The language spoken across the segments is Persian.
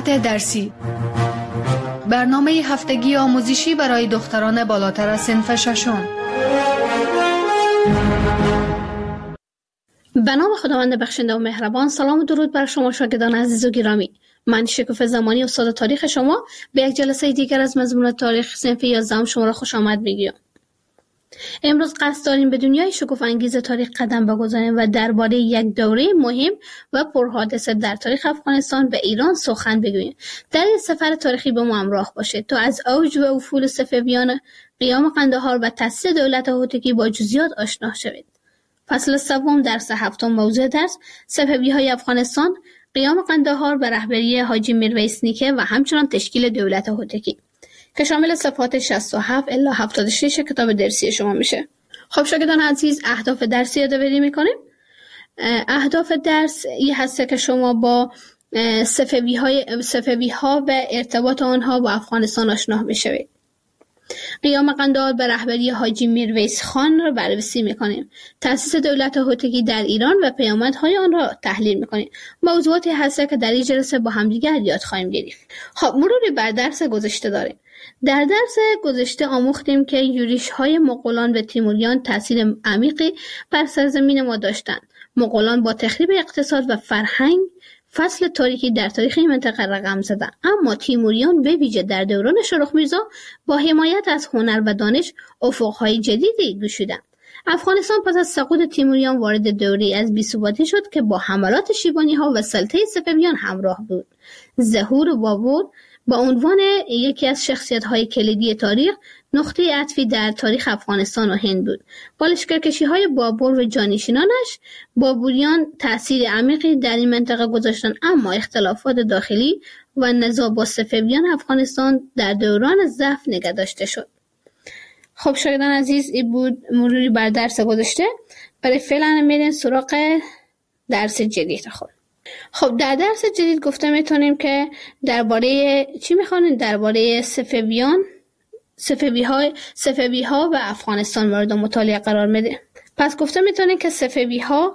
صفحات درسی، برنامه هفتگی آموزشی برای دختران بالاتر از صنف ششم. به نام خداوند بخشنده و مهربان. سلام و درود بر شما شاگردان عزیز و گرامی. من شکوفه زمانی استاد تاریخ شما به یک جلسه دیگر از مضمون تاریخ صنف 11 شما را خوش آمد میگویم. امروز قصد داریم به دنیای شکوفه انگیز تاریخ قدم بگذاریم و درباره یک دوره مهم و پرحادثه در تاریخ افغانستان و ایران سخن بگوییم. در این سفر تاریخی با ما همراه باشید تا از اوج و افول صفویان، قیام قندهار و تأسیس دولت هوتکی با جزئیات آشنا شوید. فصل سوم درس هفتم موضوع درس صفوی‌های افغانستان، قیام قندهار به رهبری حاجی میرویس نیکه و همچنان تشکیل دولت هوتکی که شامل صفحات 67 الی 76 کتاب درسی شما میشه. خب شاگردان عزیز، اهداف درسی یادآوری میکنیم. اهداف درس این هست که شما با صفوی‌ها و ارتباط آنها با افغانستان آشنا میشوید. قیام قندهار به رهبری حاجی میرویس خان را بررسی میکنیم. تأسیس دولت هوتکی در ایران و پیامدهای آن را تحلیل میکنیم. موضوعاتی هست که در این جلسه با همدیگر یاد خواهیم گرفت. خب مروری بر درس گذشته داریم. در درس گذشته آموختیم که یورش‌های مغولان و تیموریان تأثیر عمیقی بر سرزمین ما داشتند. مغولان با تخریب اقتصاد و فرهنگ فصل تاریکی در تاریخ این منطقه رقم زدند، اما تیموریان به ویژه در دوران شاروخ میرزا با حمایت از هنر و دانش افق‌های جدیدی گشودند. افغانستان پس از سقوط تیموریان وارد دوره‌ای از بی‌ثباتی شد که با حملات شیبانی‌ها و سلطه صفویان همراه بود. ظهور بابور با عنوان یکی از شخصیت‌های کلیدی تاریخ نقطه عطفی در تاریخ افغانستان و هند بود. با لشکرکشی‌های بابور و جانشینانش، بابوریان تأثیر عمیقی در این منطقه گذاشتند، اما اختلافات داخلی و نزاع با صفویان افغانستان در دوران ضعف نگه داشته شد. خب شاگردان عزیز، این بود مروری بر درس گذشته. برای فعلا میریم سراغ درس جدید خود. خب در درس جدید گفته میتونیم که درباره چی میخوانیم؟ درباره صفوی‌ها و افغانستان مورد مطالعه قرار میده. پس گفته میتونیم که صفوی‌ها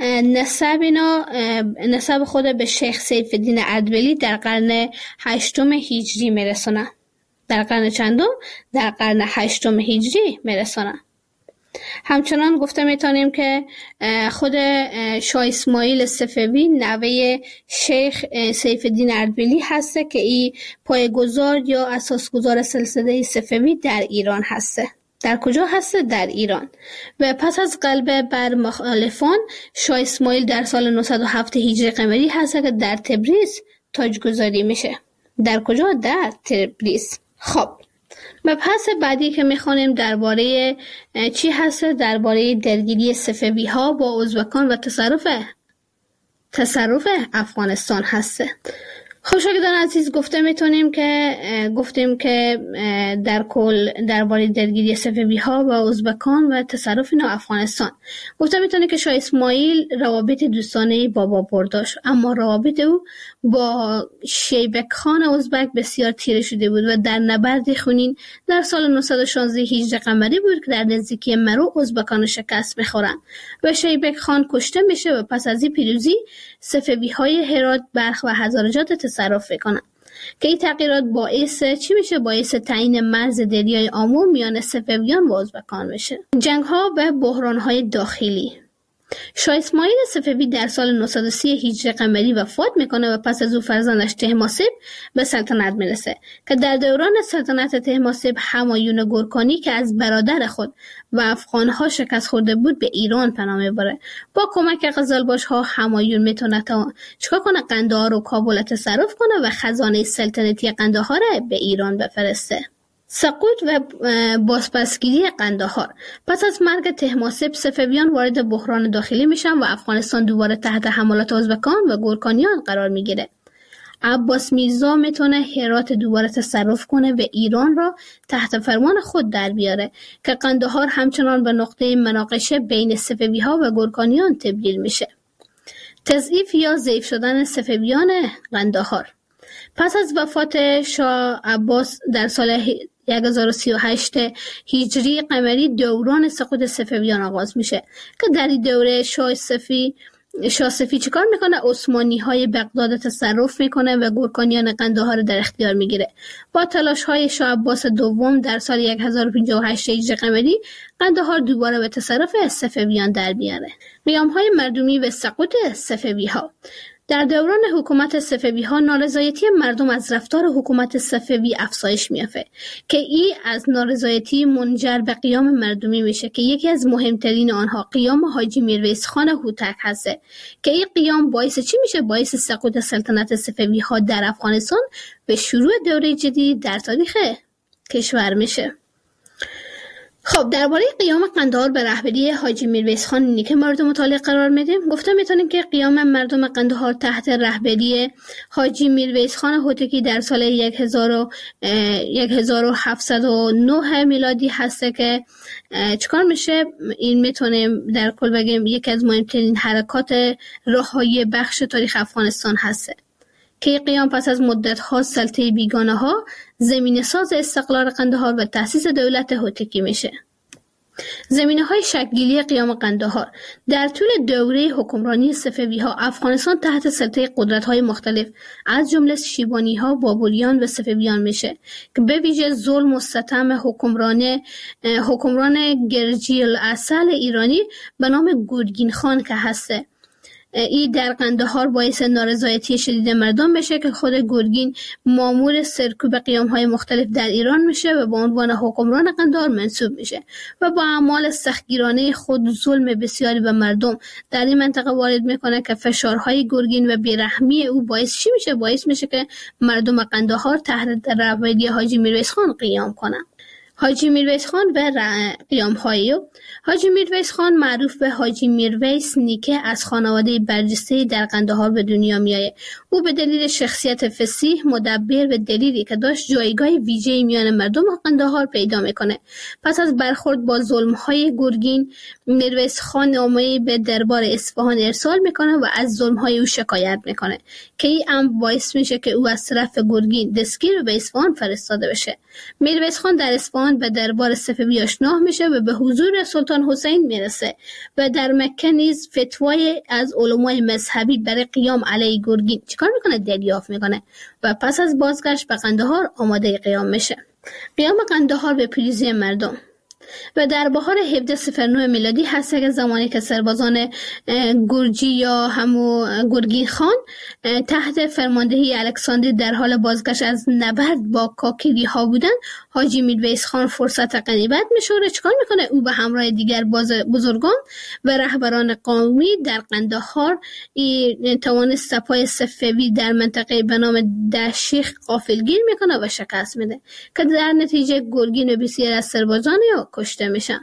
نسب خود به شیخ سیف الدین اردبیلی در قرن 8 هجری میرسونه. در قرن چندم؟ در قرن 8 هجری میرسونه. همچنان گفته میتونیم که خود شاه اسماعیل صفوی نوه شیخ سیف الدین اردبیلی هسته که این پایه‌گذار یا اساسگذار سلسله صفوی در ایران هسته. در کجا هسته؟ در ایران. و پس از غلبه بر مخالفان، شاه اسماعیل در سال 907 هجری قمری هسته که در تبریز تاجگذاری میشه. در کجا؟ در تبریز. خب مبحث بعدی که میخوانیم درباره چی هست؟ درباره درگیری صفوی‌ها با ازبکان و تصرف افغانستان هسته. خب شاگردان عزیز، گفتیم که در کل درباره درگیری صفوی‌ها با ازبکان و تصرف افغانستان گفته میتونه که شاه اسماعیل روابط دوستانه با بابر داشت، اما روابط او با شیبک خان ازبک بسیار تیره شده بود و در نبرد خونین در سال 916 هجری قمری بود که در نزدیکی مرو ازبکان شکست میخورند و شیبک خان کشته میشه و پس از این پیروزی صفوی‌های هرات، بلخ و هزارجات تصرف کنند که این تغییرات باعث چی میشه؟ باعث تعیین مرز دریای آمو میان صفویان و ازبکان میشه. جنگ‌ها و بحران‌های داخلی. شاه اسماعیل صفوی در سال 930 هجری قمری وفات میکنه و پس از او فرزندش طهماسب به سلطنت میرسه که در دوران سلطنت طهماسب همایون گورکانی که از برادر خود و افغانها شکست خورده بود به ایران پناه میبره. با کمک قزلباش‌ها همایون میتونه چیکار کنه؟ قندهار و کابل تصرف کنه و خزانه سلطنتی قندهار به ایران بفرسته. سقوط و بازپسگیری قندهار. پس از مرگ طهماسب صفویان وارد بحران داخلی میشن و افغانستان دوباره تحت حملات ازبکان و گورکانیان قرار میگیره. عباس میرزا میتونه هرات دوباره تصرف کنه و ایران را تحت فرمان خود در بیاره که قندهار همچنان به نقطه مناقشه بین صفوی‌ها و گورکانیان تبدیل میشه. تضعیف یا ضعیف شدن صفویان قندهار. پس از وفات شاه عباس در سال 1038 هجری قمری دوران سقوط صفویان آغاز میشه که در این دوره شاه صفی شاه چیکار میکنه؟ عثمانی های بغداد تصرف میکنه و گورکانیان قندهار در اختیار میگیره. با تلاش های شاه عباس دوم در سال 1058 هجری قمری قندهار دوباره به تصرف صفویان در میاره. قیام های مردمی و سقوط صفوی ها. در دوران حکومت صفوی ها نارضایتی مردم از رفتار حکومت صفوی افزایش میافته که این از نارضایتی منجر به قیام مردمی میشه که یکی از مهمترین آنها قیام حاجی میرویس خان هوتک هسته که این قیام باعث چی میشه؟ باعث سقوط سلطنت صفوی ها در افغانستان و شروع دوره جدید در تاریخ کشور میشه. خب درباره قیام قندهار به رهبری حاجی میرویس خان که مورد مطالعه قرار میدیم. گفته میتونیم که قیام مردم قندهار تحت رهبری حاجی میرویس خان هوتکی در سال 1709 میلادی هسته که چیکار میشه؟ این میتونیم در کل بگیم یکی از مهمترین حرکات رهایی بخش تاریخ افغانستان هسته که قیام پس از مدت‌ها سلطه بیگانه‌ها زمینه ساز استقلال قندهار و تأسیس دولت هوتکی میشه. زمینه‌های شکل‌گیری قیام قندهار. در طول دوره حکمرانی صفوی‌ها افغانستان تحت سلطه قدرت‌های مختلف از جمله شیبانی‌ها، بابلیان و صفویان میشه که به ویژه ظلم و ستم حکمران گرجی الاصل ایرانی به نام گورگین خان که هسته. این در قندهار باعث نارضایتی شدید مردم بشه که خود گورگین مامور سرکوب قیام‌های مختلف در ایران میشه و به عنوان حکمران قندهار منصوب میشه و با اعمال سختگیرانه خود ظلم بسیاری به مردم در این منطقه وارد میکنه که فشارهای گورگین و بیرحمی او باعث چی میشه؟ باعث میشه که مردم قندهار تحت رهبری حاجی میرویس خان قیام کنن. حاجی میرویس خان و قیام‌های او. حاجی میرویس خان معروف به حاجی میرویس نیکه از خانواده برجسته در قندهار به دنیا میآید. او به دلیل شخصیت فصیح، مدبر و دلیری که داشت جایگاه ویژه‌ای میان مردم قندهار پیدا میکنه. پس از برخورد با ظلم‌های گورگین، میرویس خان نامه‌ای به دربار اصفهان ارسال میکنه و از ظلم‌های او شکایت میکنه که این امر باعث میشه که او از طرف گورگین دستگیر و به اصفهان فرستاده بشه. میرویس خان در اصفهان به دربار صفوی آشنا میشه و به حضور سلطان حسین میرسه و در مکه نیز فتوای از علمای مذهبی برای قیام علیه گورگین چیکار میکنه؟ دریافت میکنه و پس از بازگشت به قندهار آماده قیام میشه. قیام قندهار به پیروزی مردم. و در بهار 1709 میلادی هست که زمانی که سربازان گرجی یا همو گورگین خان تحت فرماندهی الکساندر در حال بازگشت از نبرد با کاکیری ها بودن، حاجی میرویس خان فرصت غنیمت می‌شماره. چیکار میکنه؟ او به همراه دیگر بزرگان و رهبران قومی در قندهار توانست سپاه صفوی در منطقه به نام دشیخ غافلگیر میکنه و شکست میده که در نتیجه گورگین و بسیار از سربازان کشته میشن.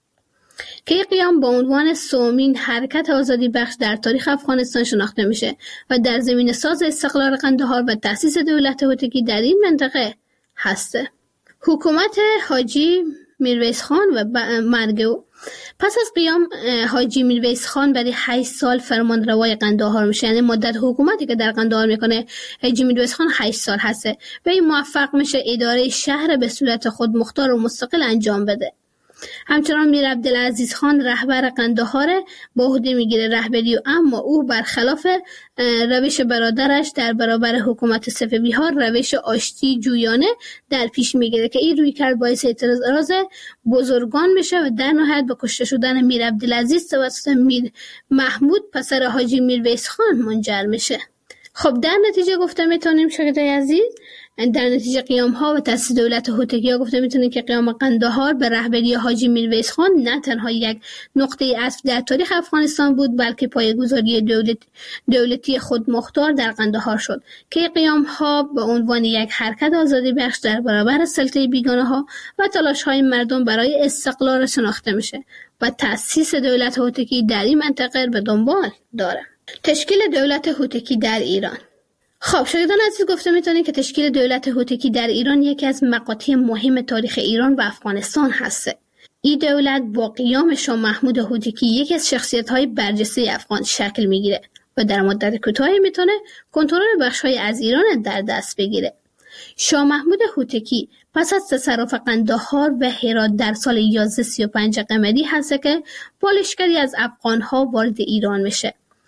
که قیام با عنوان سومین حرکت آزادی بخش در تاریخ افغانستان شناخته میشه و در زمینه ساز استقلال قندهار و تأسیس دولت هوتکی در این منطقه هسته. حکومت حاجی میرویس خان و مرگ او. پس از قیام حاجی میرویس خان برای 8 سال فرمانروای قندهار میشه، یعنی مدت حکومتی که در قندهار میکنه حاجی میرویس خان 8 سال هسته و این موفق میشه اداره شهر به صورت خود مختار و مستقل انجام بده. همچنان میر عبدالعزیز خان رهبر قندهار به عهده میگیره رهبری، اما او برخلاف روش برادرش در برابر حکومت صفوی ها روش آشتی جویانه در پیش میگیره که این روی کرد باعث اعتراض بزرگان میشه و در نهایت به کشته شدن میر عبدالعزیز توسط میر محمود پسر حاجی میرویس خان منجر میشه. خب در نتیجه گفته میتونیم شاگردای عزیز، در نتیجه قیام ها و تأسیس دولت هوتکی ها گفته میتونیم که قیام قندهار به رهبری حاجی میرویس خان نه تنها یک نقطه عطف در تاریخ افغانستان بود، بلکه پایه‌گذاری دولتی خودمختار در قندهار شد که قیام ها به عنوان یک حرکت آزادی بخش در برابر سلطه بیگانه ها و تلاش های مردم برای استقلال شناخته میشه و تأسیس دولت هوتکی در این منطقه به دنبال داره. تشکیل دولت هوتکی در ایران. خب شاگردان عزیز، گفته میتونیم که تشکیل دولت هوتکی در ایران یکی از مقاطع مهم تاریخ ایران و افغانستان هست. این دولت با قیام شاه محمود هوتکی یکی از شخصیت‌های برجسته افغان شکل میگیره و در مدت کوتاهی میتونه کنترل بخش‌های از ایران در دست بگیره. شاه محمود هوتکی پس از تصرف قندهار و هرات در سال 1135 قمری هست که با لشکری از افغان‌ها وارد ایران میشه.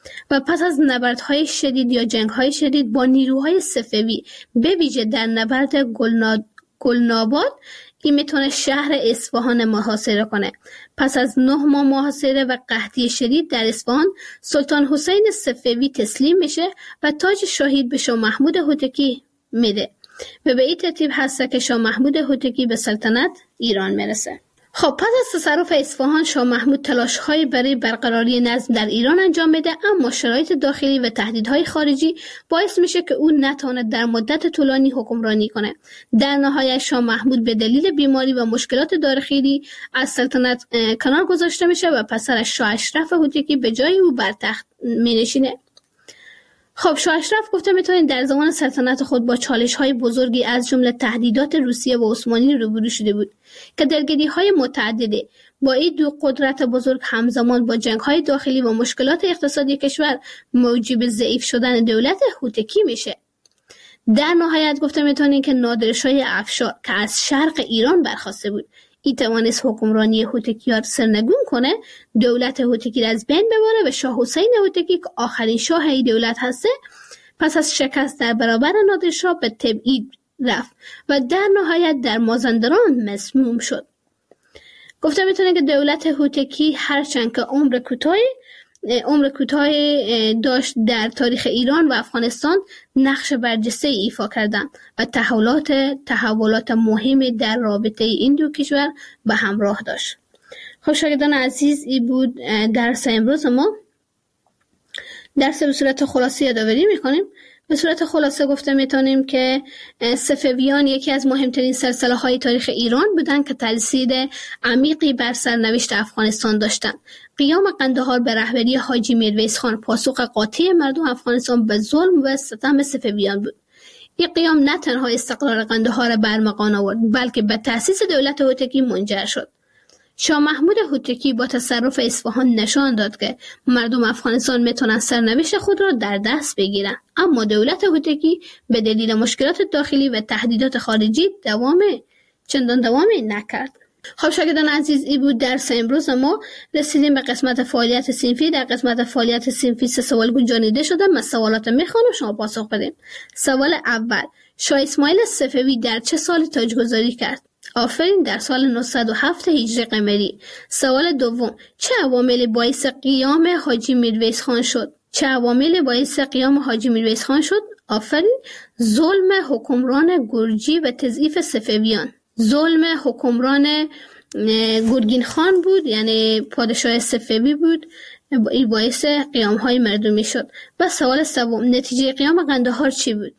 و پس از نبردهای شدید یا جنگ‌های شدید با نیروهای صفوی به ویژه در نبرد گلناباد این میتونه شهر اصفهان محاصره کنه. پس از 9 ماه محاصره و قحطی شدید در اصفهان، سلطان حسین صفوی تسلیم میشه و تاج شاهی به شاه محمود هوتکی میده و به این ترتیب هست که شاه محمود هوتکی به سلطنت ایران میرسه. خب پس از تصرف اصفهان، شاه محمود تلاش‌های برای برقراری نظم در ایران انجام میده، اما شرایط داخلی و تهدیدهای خارجی باعث میشه که او نتواند در مدت طولانی حکمرانی کنه. در نهایت شاه محمود به دلیل بیماری و مشکلات داخلی از سلطنت کنار گذاشته میشه و پسرش شاه اشرف هوتکی به جای او بر تخت مینشینه. خب شاه اشرف گفته میتونید در زمان سلطنت خود با چالش‌های بزرگی از جمله تهدیدات روسیه و عثمانی روبرو شده بود که درگیری‌های متعدده با این دو قدرت بزرگ همزمان با جنگ‌های داخلی و مشکلات اقتصادی کشور موجب ضعیف شدن دولت هوتکی میشه. در نهایت گفته میتونید که نادرشاه افشار که از شرق ایران برخاسته بود، این توانست حکمرانی هوتکی را سرنگون کنه، دولت هوتکی را از بین ببره و شاه حسین هوتکی که آخرین شاه این دولت هسته پس از شکست در برابر نادرشاه به تبعید رفت و در نهایت در مازندران مسموم شد. گفته میتونه که دولت هوتکی هرچند که عمر کوتاهی داشت، در تاریخ ایران و افغانستان نقش برجسته ایفا کردند و تحولات مهمی در رابطه این دو کشور به همراه داشت. خب شاگردان عزیز، این بود درس امروز ما. درس به صورت خلاصه یادآوری میکنیم. به صورت خلاصه گفته میتونیم که صفویان یکی از مهمترین سلسله‌های تاریخ ایران بودند که تأثیر عمیقی بر سرنوشت افغانستان داشتند. قیام قندهار به رهبری حاجی میرویس خان پاسخ قاطع مردم افغانستان به ظلم و ستم صفویان بود. این قیام نه تنها استقرار قندهار را برمغان آورد، بلکه به تأسیس دولت هوتکی منجر شد. شاه محمود هوتکی با تصرف اصفهان نشان داد که مردم افغانستان میتونن سرنوشت خود را در دست بگیرن، اما دولت هوتکی به دلیل مشکلات داخلی و تهدیدات خارجی چندان دوامی نکرد. خب شاگردان عزیز، این بود درس امروز ما. رسیدیم به قسمت فعالیت صنفی. در قسمت فعالیت صنفی 3 سوال گنجانیده شده. من سوالات میخوانم، شما پاسخ بدین. سوال اول: شاه اسماعیل صفوی در چه سالی تاجگذاری کرد؟ آفرین، در سال 907 هجری قمری. سوال دوم: چه عواملی باعث قیام حاجی میرویس خان شد؟ آفرین، ظلم حکمران گرجی و تضعیف صفویان. ظلم حکمران گرگین خان بود، یعنی پادشاه صفوی بود، این باعث قیام های مردمی شد. و سوال سوم: نتیجه قیام قندهار چی بود؟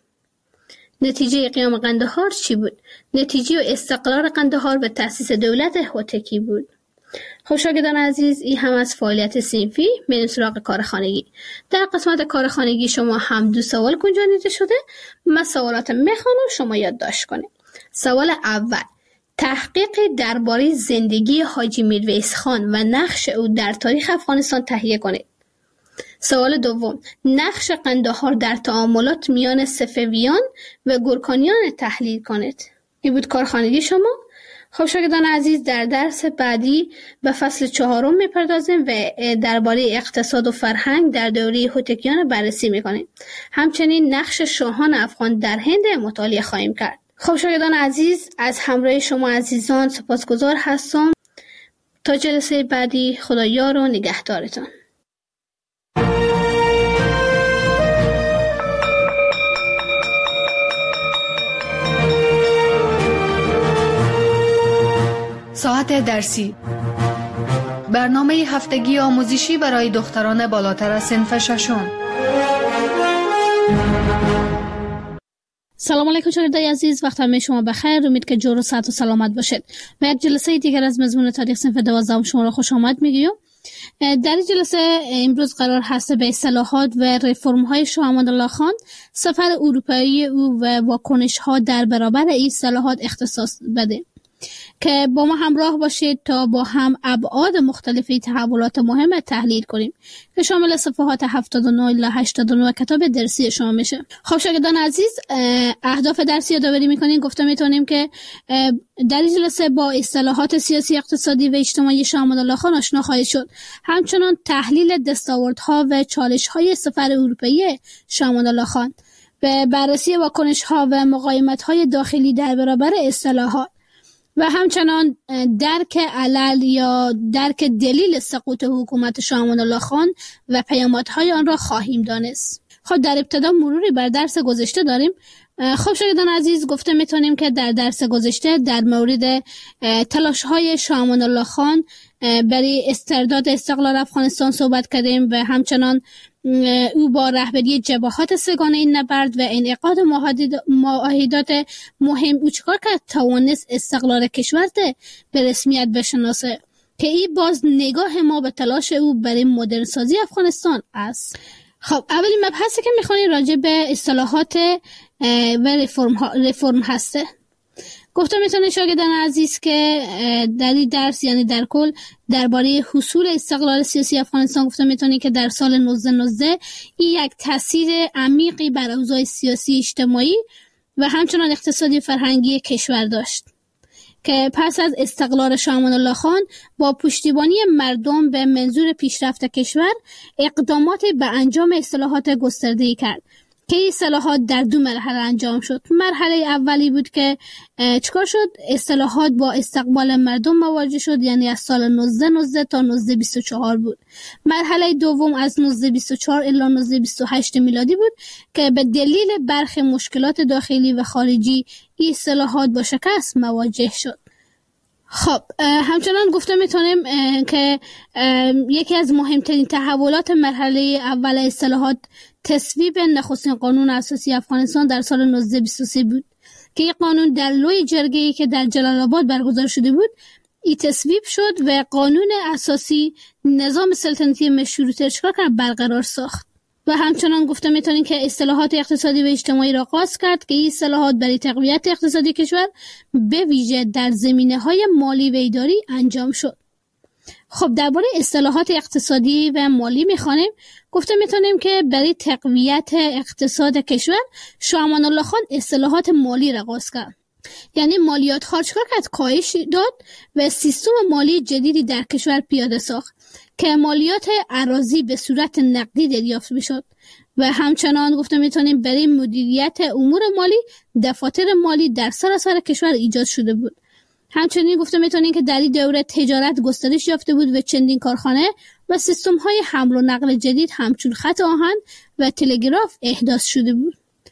نتیجه استقرار قندهار و تأسیس دولت هوتکی بود. خب شاگردان عزیز، این هم از فعالیت صنفی. میریم سراغ کارخانگی. در قسمت کارخانگی شما هم 2 سوال گنجانیده شده. من سوالات میخوانم، شما یادداشت کنید. سوال اول: تحقیق درباره زندگی حاجی میرویس خان و نقش او در تاریخ افغانستان تهیه کنید. سوال دوم: نقش قندهار در تعاملات میان صفویان و گورکانیان تحلیل کنید. این بود کارخانگی شما. خب شاگردان عزیز، در درس بعدی به فصل 4 میپردازیم و درباره اقتصاد و فرهنگ در دوره هوتکیان بررسی میکنیم. همچنین نقش شاهان افغان در هند مطالعه خواهیم کرد. خب شاگردان عزیز، از همراه شما عزیزان سپاسگزار هستم. تا جلسه بعدی، خدا یار و نگهدارتان. ساعت درسی، برنامه هفتگی آموزشی برای دختران بالاتر از صنف 6. سلام علیکم شاگردای عزیز، وقت همه شما بخیر. امید که جور و صحت و سلامت باشید. و یک جلسه دیگر از مضمون تاریخ صنف 12 شما را خوش آمد میگیم. در این جلسه امروز قرار هست به اصلاحات و رفرم های شاه امادالله خان، سفر اروپایی او و واکنش ها در برابر این اصلاحات اختصاص بده. که با ما همراه باشید تا با هم ابعاد مختلفی تحولات مهم تحلیل کنیم که شامل صفحات 79 الی 89 کتاب درسی شما میشه. خب شاگردان عزیز، اهداف درسی یادآوری میکنیم. گفتم میتونیم که در این جلسه با اصطلاحات سیاسی، اقتصادی و اجتماعی شاه امان الله خان آشنا خواهید شد. همچنان تحلیل دستاوردها و چالش‌های سفر اروپایی شاه امان الله خان، به بررسی واکنش‌ها و مقاومت‌های داخلی در برابر اصطلاحات و همچنان درک علل یا درک دلیل سقوط حکومت شاه امان الله خان و پیامدهای آن را خواهیم دانست. خب در ابتدا مروری بر درس گذشته داریم. خب شاگردان عزیز، گفته میتونیم که در درس گذشته در مورد تلاش‌های شاه امان الله خان برای استرداد استقلال افغانستان صحبت کردیم و همچنان او با رهبری جبهات سگانه این نبرد و انعقاد معاهدات مهم او چکار کرد توانست استقلال کشور به رسمیت بشناسه، که این باز نگاه ما به تلاش او برای مدرن سازی افغانستان است. خب اولین مبحثی که میخوانیم راجع به اصطلاحات و رفرم هسته. گفتم میتونه شاگردان عزیز که در این درس یعنی در کل درباره حصول استقلال سیاسی افغانستان گفتم میتونه که در سال 1919 این یک تاثیر عمیقی بر اوضاع سیاسی اجتماعی و همچنان اقتصادی فرهنگی کشور داشت که پس از استقلال شاه امان الله خان با پشتیبانی مردم به منظور پیشرفت کشور اقدامات به انجام اصلاحات گسترده‌ای کرد که این اصلاحات در دو مرحله انجام شد. مرحله اولی بود که چکار شد؟ اصلاحات با استقبال مردم مواجه شد، یعنی از سال 1919 تا 1924 بود. مرحله دوم از 1924 الی 1928 میلادی بود که به دلیل برخی مشکلات داخلی و خارجی این اصلاحات با شکست مواجه شد. خب همچنان گفته میتونیم که یکی از مهمترین تحولات مرحله اول اصلاحات تصویب نخستین قانون اساسی افغانستان در سال 1923 بود که این قانون در لوی جرگه‌ای که در جلال آباد برگزار شده بود این تصویب شد و قانون اساسی نظام سلطنتی مشروطه چکار کرد؟ برقرار ساخت. و همچنان گفته میتونیم که اصلاحات اقتصادی و اجتماعی را آغاز کرد که این اصلاحات برای تقویت اقتصادی کشور به ویژه در زمینه‌های مالی و اداری انجام شد. خب درباره اصلاحات اقتصادی و مالی میخوانیم. گفته میتونیم که برای تقویت اقتصاد کشور شاه امان الله خان اصلاحات مالی را آغاز کرد، یعنی مالیات ها چکار کرد؟ کاهش داد و سیستم مالی جدیدی در کشور پیاده ساخت که مالیات اراضی به صورت نقدی دریافت میشد و همچنان گفته میتونیم برای مدیریت امور مالی دفاتر مالی در سراسر کشور ایجاد شده بود. همچنین گفته میتونیم که در این دوره تجارت گسترش یافته بود و چندین کارخانه و سیستم های حمل و نقل جدید همچون خط آهن و تلگراف احداث شده بود.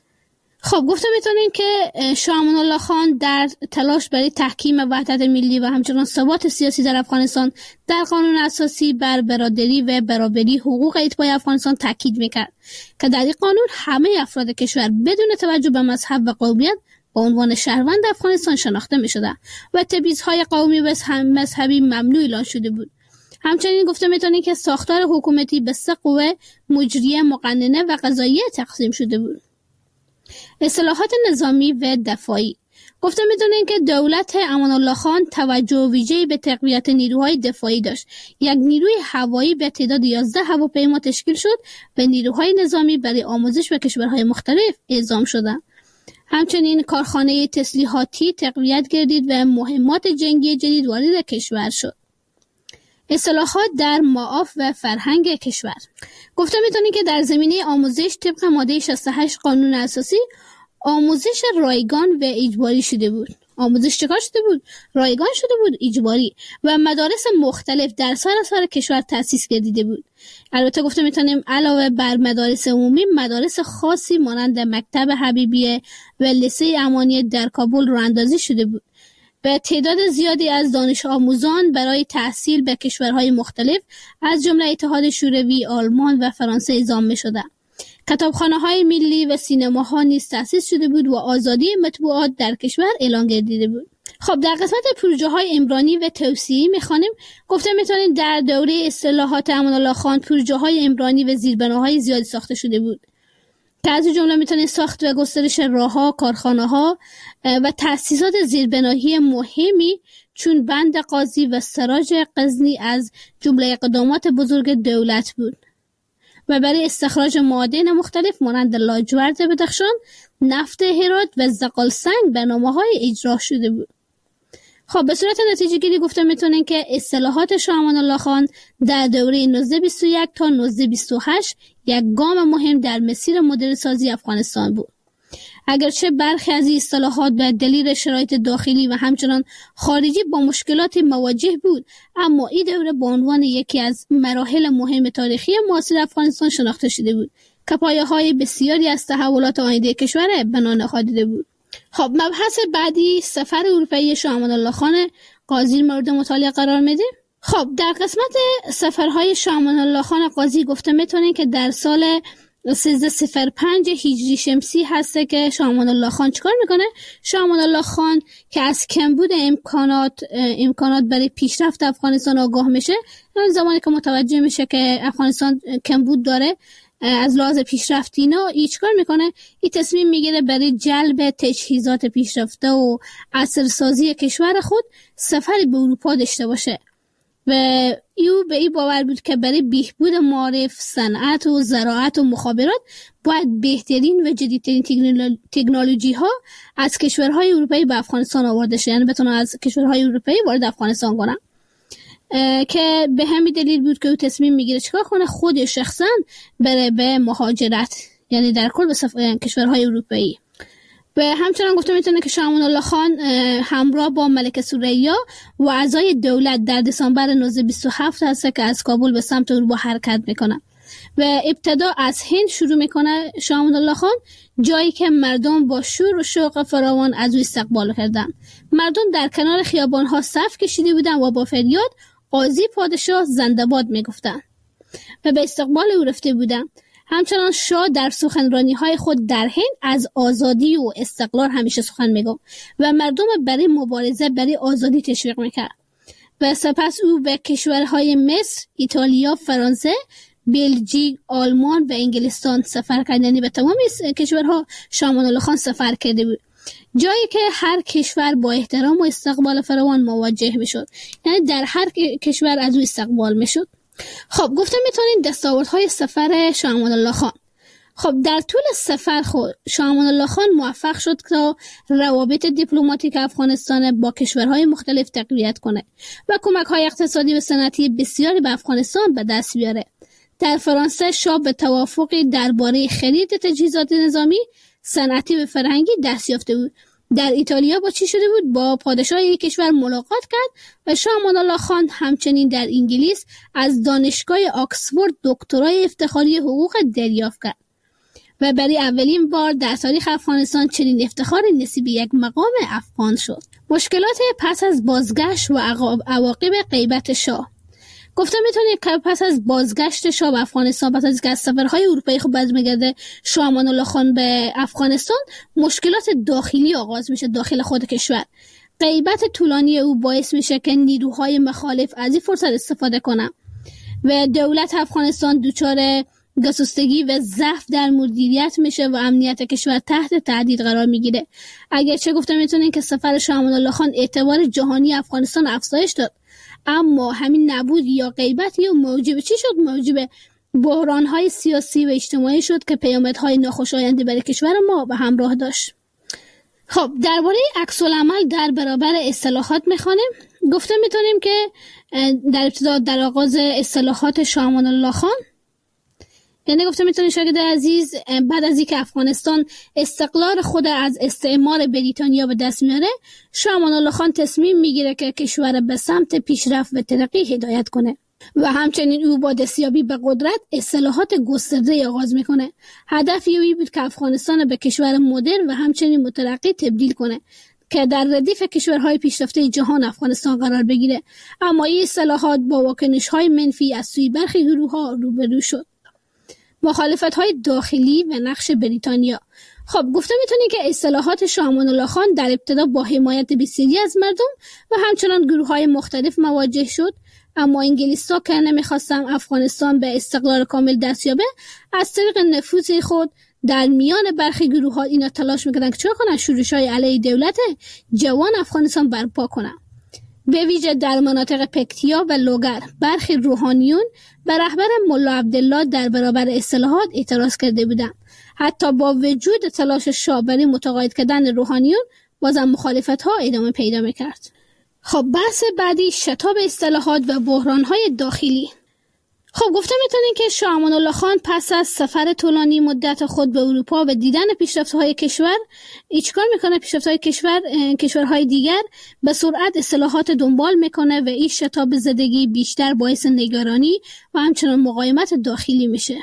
خب گفته میتونیم که شاه امان الله خان در تلاش برای تحکیم وحدت ملی و همچنان ثبات سیاسی در افغانستان در قانون اساسی بر برادری و برابری حقوق اتباع افغانستان تاکید میکرد که در این قانون همه افراد کشور بدون توجه به مذهب و قومیت با عنوان شهروند افغانستان شناخته میشدند و تبعیض‌های قومی و مذهبی ممنوع اعلان شده بود. همچنین گفته میتونیم که ساختار حکومتی به 3 قوه مجریه، مقننه و قضاییه تقسیم شده بود. اصلاحات نظامی و دفاعی. گفته میدونیم که دولت امان الله خان توجه ویژه‌ای به تقویت نیروهای دفاعی داشت. یک نیروی هوایی به تعداد 11 هواپیما تشکیل شد و نیروهای نظامی برای آموزش به کشورهای مختلف اعزام شدند. همچنین کارخانه تسلیحاتی تقویت گردید و مهمات جنگی جدید وارد کشور شد. اصلاحات در معاف و فرهنگ کشور. گفته میتونیم که در زمینه آموزش طبق ماده 68 قانون اساسی آموزش رایگان و اجباری شده بود. آموزش چکار شده بود؟ رایگان شده بود، اجباری، و مدارس مختلف در سراسر کشور تأسیس گردیده بود. البته گفته میتونیم علاوه بر مدارس عمومی، مدارس خاصی مانند مکتب حبیبیه و لیسه امانی در کابل راه‌اندازی شده بود. به تعداد زیادی از دانش آموزان برای تحصیل به کشورهای مختلف از جمله اتحاد شوروی، آلمان و فرانسه اعزام می‌شدند. کتابخانه‌های ملی و سینماها نیز تأسیس شده بود و آزادی مطبوعات در کشور اعلان گردیده بود. خب در قسمت پروژه‌های عمرانی و توسعه‌ای می‌خوانیم. گفته می‌تونیم در دوره اصلاحات امان الله خان پروژه‌های عمرانی و زیربناهای زیادی ساخته شده بود که از جمله می‌تونیم ساخت و گسترش راه‌ها، کارخانه‌ها و تأسیسات زیربنایی مهمی چون بند قاضی و سراج غزنی از جمله اقدامات بزرگ دولت بود و برای استخراج معادن مختلف مانند لاجورد بدخشان، نفت هرات و زغال سنگ برنامه‌های اجرا شده بود. خب به صورت نتیجه گیری گفته میتونین که اصلاحات شاه امان الله خان در دوره 1921 تا 1928 یک گام مهم در مسیر مدرن سازی افغانستان بود. اگرچه برخی از این اصلاحات به دلیل شرایط داخلی و همچنان خارجی با مشکلات مواجه بود، اما این دوره به عنوان یکی از مراحل مهم تاریخی معاصر افغانستان شناخته شده بود که پایه‌های بسیاری از تحولات آینده کشور بنا نهاده بود. خب مبحث بعدی سفر اروپایی شاه امان الله خان قاضی مورد مطالعه قرار میده. خب در قسمت سفرهای شاه امان الله خان قاضی گفته میتونین که در سال 1305 هجری شمسی هسته که شاه امان الله خان چیکار میکنه؟ شاه امان الله خان که از کمبود امکانات برای پیشرفت افغانستان آگاه میشه، اون زمانی که متوجه میشه که افغانستان کمبود داره از لحاظ پیشرفت اینا، چیکار میکنه؟ این تصمیم میگیره برای جلب تجهیزات پیشرفته و عصرسازی کشور خود سفری به اروپا داشته باشه و ایو به این باور بود که برای بهبود معارف، صنعت و زراعت و مخابرات باید بهترین و جدیدترین تکنولوژی ها از کشورهای اروپایی به افغانستان آورده شه، یعنی بتونه از کشورهای اروپایی وارد افغانستان کنن. که به همین دلیل بود که او تصمیم میگیره چیکار کنه؟ خود شخصا بره به مهاجرت، یعنی در کل به کشورهای اروپایی. و همچنان گفته میتونه که شاه امان الله خان همراه با ملکه ثریا و اعضای دولت در دسامبر 1927 هست که از کابل به سمت اروپا حرکت میکنه و ابتدا از هند شروع میکنه شاه امان الله خان، جایی که مردم با شور و شوق فراوان از او استقبال کردند. مردم در کنار خیابان‌ها صف کشیده بودند و با فریاد قاضی پادشاه زنده باد میگفتند و به استقبال او رفته بودند. همچنان شاه در سخنرانی‌های خود در هند از آزادی و استقلال همیشه سخن میگفت و مردم برای مبارزه برای آزادی تشویق میکرد و سپس او به کشورهای مصر، ایتالیا، فرانسه، بلژیک، آلمان و انگلستان سفر کرد، یعنی به تمام کشورها شاه امان الله خان سفر کرده بود، جایی که هر کشور با احترام و استقبال فراوان مواجه میشد، یعنی در هر کشور از او استقبال میشد. خب گفتم میتونین دستاوردهای سفر شاه امان الله خان. خب در طول سفر خود شاه امان الله خان موفق شد تا روابط دیپلماتیک افغانستان با کشورهای مختلف تقویت کنه و کمک‌های اقتصادی و صنعتی بسیاری به افغانستان به دست بیاره. در فرانسه شاه به توافقی درباره خرید تجهیزات نظامی، صنعتی و فرهنگی دست یافته بود. در ایتالیا با چی شده بود؟ با پادشاه یک کشور ملاقات کرد و شاه امان الله خان همچنین در انگلیس از دانشگاه آکسفورد دکترای افتخاری حقوق دریافت کرد و برای اولین بار در تاریخ افغانستان چنین افتخاری نصیب یک مقام افغان شد. مشکلات پس از بازگشت و عواقب غیبت شاه. گفتم میتونید که پس از بازگشت شاه به افغانستان، پس از اینکه از سفرهای اروپایی خود برمیگرده شاه امان الله خان به افغانستان، مشکلات داخلی آغاز میشه داخل خود کشور. غیبت طولانی او باعث میشه که نیروهای مخالف از این فرصت استفاده کنن و دولت افغانستان دچار گسستگی و ضعف در مدیریت میشه و امنیت کشور تحت تهدید قرار میگیره. اگرچه گفتم میتونید که سفر شاه امان الله خان اعتبار جهانی افغانستان افزایش داد، اما همین نبود یا غیبت یا موجب چی شد؟ موجب بحران‌های سیاسی و اجتماعی شد که پیامدهای ناخوشایندی برای کشور ما به همراه داشت. خب درباره عکس‌العمل در برابر اصلاحات میخوانیم. گفته میتونیم که در ابتدا در آغاز اصلاحات شاه امان الله خان، یعنی گفته میتونیم شاگرد عزیز، بعد از اینکه افغانستان استقلال خود از استعمار بریتانیا به دست میاره، شاه امان الله خان تصمیم میگیره که کشور به سمت پیشرفت و ترقی هدایت کنه و همچنین او با دستیابی به قدرت اصلاحات گسترده آغاز میکنه. هدف او بود که افغانستان به کشور مدرن و همچنین مترقی تبدیل کنه که در ردیف کشورهای پیشرفته جهان افغانستان قرار بگیره، اما این اصلاحات با واکنش‌های منفی از سوی برخی گروه‌ها روبرو شد. مخالفت‌های داخلی و نقش بریتانیا. خب گفته میتونی که اصلاحات شاه امان الله خان در ابتدا با حمایت بسیاری از مردم و همچنان گروه‌های مختلف مواجه شد، اما انگلیس‌ها که نمیخواستن افغانستان به استقلال کامل دست یابه، از طریق نفوذ خود در میان برخی گروه‌ها اینا تلاش میکردن که چه کنن؟ شورش‌های علیه دولت جوان افغانستان برپا کنن. به ویژه در مناطق پکتیا و لوگر برخی روحانیون به رهبر ملا عبدالله در برابر اصلاحات اعتراض کرده بودند. حتی با وجود تلاش شاه برای متقاعد کردن روحانیون بازم مخالفت‌ها ادامه پیدا می‌کرد. خب بحث بعدی شتاب اصلاحات و بحران‌های داخلی. خب گفته میتونیم که شاه امان الله خان پس از سفر طولانی مدت خود به اروپا و دیدن پیشرفت‌های کشور چیکار میکنه؟ پیشرفت‌های کشورهای دیگر به سرعت اصلاحات دنبال میکنه و این شتاب زدگی بیشتر باعث نگرانی و همچنان مقاومت داخلی میشه.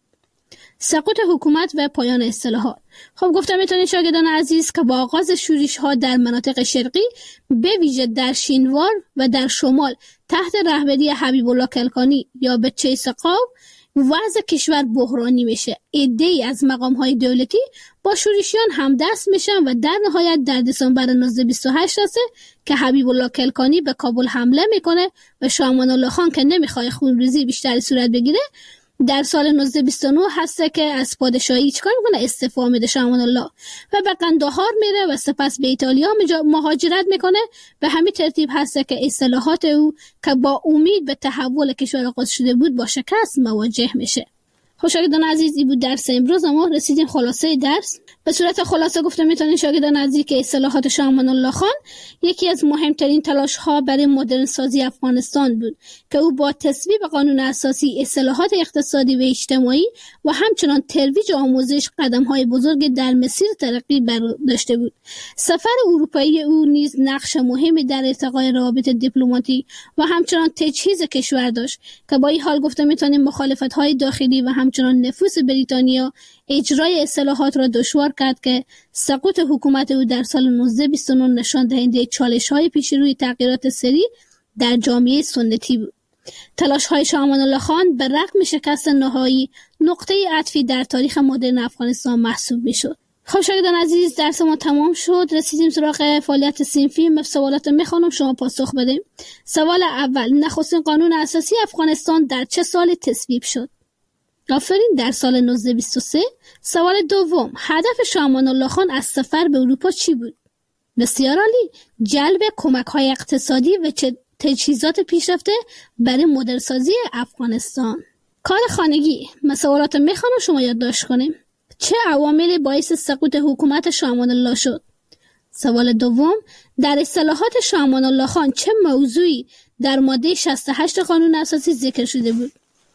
سقوط حکومت و پایان اصلاحات. خب گفتم میتونید شاگردان عزیز که با آغاز شورش ها در مناطق شرقی به ویژه در شینوار و در شمال تحت رهبری حبیب الله کلکانی یا بچه سقاو وضع کشور بحرانی میشه. عده‌ای از مقام های دولتی با شورشیان همدست میشن و در نهایت در دسامبر 1928 هست که حبیب الله کلکانی به کابل حمله میکنه و شاه امان الله خان که نمیخواد خونریزی بیشتری صورت بگیره در سال 1929 هسته که از پادشاهی چیکار میکنه؟ استعفا میده شاه امان الله و به قندهار میره و سپس به ایتالیا مهاجرت میکنه. به همین ترتیب هسته که اصلاحات او که با امید به تحول کشور آغاز شده بود با شکست مواجه میشه. خب شاگردان عزیز این بود درس امروز. ما رسیدیم خلاصه درس. به صورت خلاصه گفته میتونین شاگردان عزیز که اصلاحات شاه امان الله خان یکی از مهمترین تلاش ها برای مدرن سازی افغانستان بود که او با تصویب قانون اساسی، اصلاحات اقتصادی و اجتماعی و همچنان ترویج آموزش قدم های بزرگ در مسیر ترقی برداشته بود. سفر اروپایی او نیز نقش مهمی در ارتقای روابط دیپلماتیک و همچنان تجهیز کشور داشت که با این حال گفته میتونیم مخالفت های داخلی و همچنان نفوذ بریتانیا اجرای اصلاحات را دشوار کرد که سقوط حکومت او در سال 1929 نشان دهنده چالش‌های پیش روی تغییرات سریع در جامعه سنتی بود. تلاش‌های شاه امان الله خان به رغم شکست نهایی نقطه عطفی در تاریخ مدرن افغانستان محسوب می‌شد. خب شاگردان عزیز درس ما تمام شد. رسیدیم سراغ فعالیت صنفی. سوالات میخوانم شما پاسخ بدیم. سوال اول: نخستین قانون اساسی افغانستان در چه سال تصویب شد؟ آفرین، در سال 1923. سوال دوم: هدف شاه امان الله خان از سفر به اروپا چی بود؟ بسیار عالی، جلب کمک‌های اقتصادی و تجهیزات پیشرفته برای مدرن‌سازی افغانستان. کار خانگی. سوالات میخوانم شما یادداشت کنیم. چه عواملی باعث سقوط حکومت شاه امان الله شد؟ سوال دوم: در اصلاحات شاه امان الله خان چه موضوعی در ماده 68 قانون اساسی ذکر شده بود؟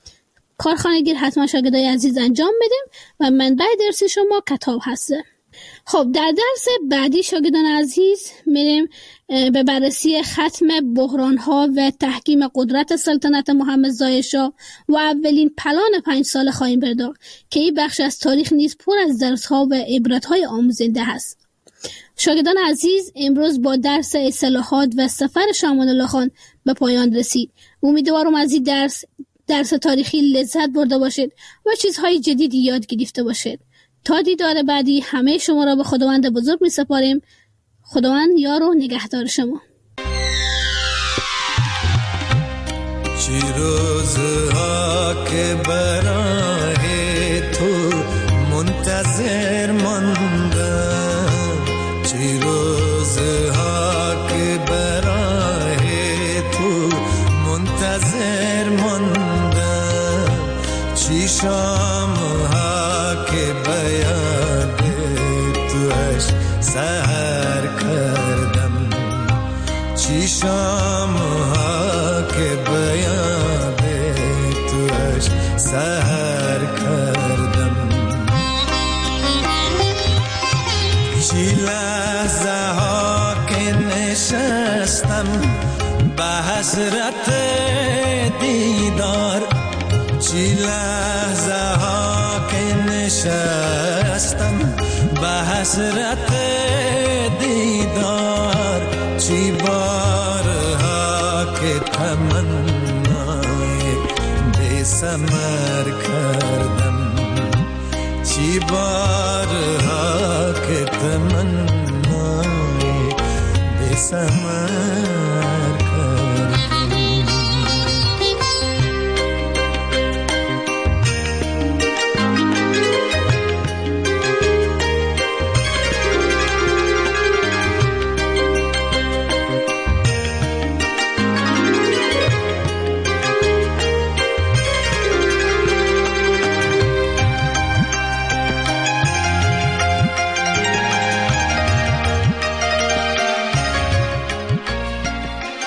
کارخانگی حتما شاگردای عزیز انجام بدیم و منبع درس شما کتاب هسته. خب در درس بعدی شاگردان عزیز میریم به بررسی ختم بحران‌ها و تحکیم قدرت سلطنت محمد ظاهر شاه و اولین پلان 5 ساله خواهیم پرداخت که این بخش از تاریخ نیز پر از درس‌ها و عبرت‌های آموزنده است. شاگردان عزیز امروز با درس اصلاحات و سفر شاه امان الله خان به پایان رسید. امیدوارم از این درس تاریخی لذت برده باشید و چیزهای جدیدی یاد گرفته باشید. تا دیدار بعدی همه شما را به خداوند بزرگ می سپاریم. خداوند یار و نگهدار شما. چی روزها که برای تو منتظر ماندم، چی روزها که برای تو منتظر ماندم، چی شامها که بیاد توش سحر کردم، چی شامها که بیاد توش سحر کردم، چی لحظه ها که نشستم به حسرت دیدار، چی لحظه ها که نشستم به حسرت دیدار، چی بارها که تمنای بی ثمر کردم، چی بارها که تمنای بی ثمر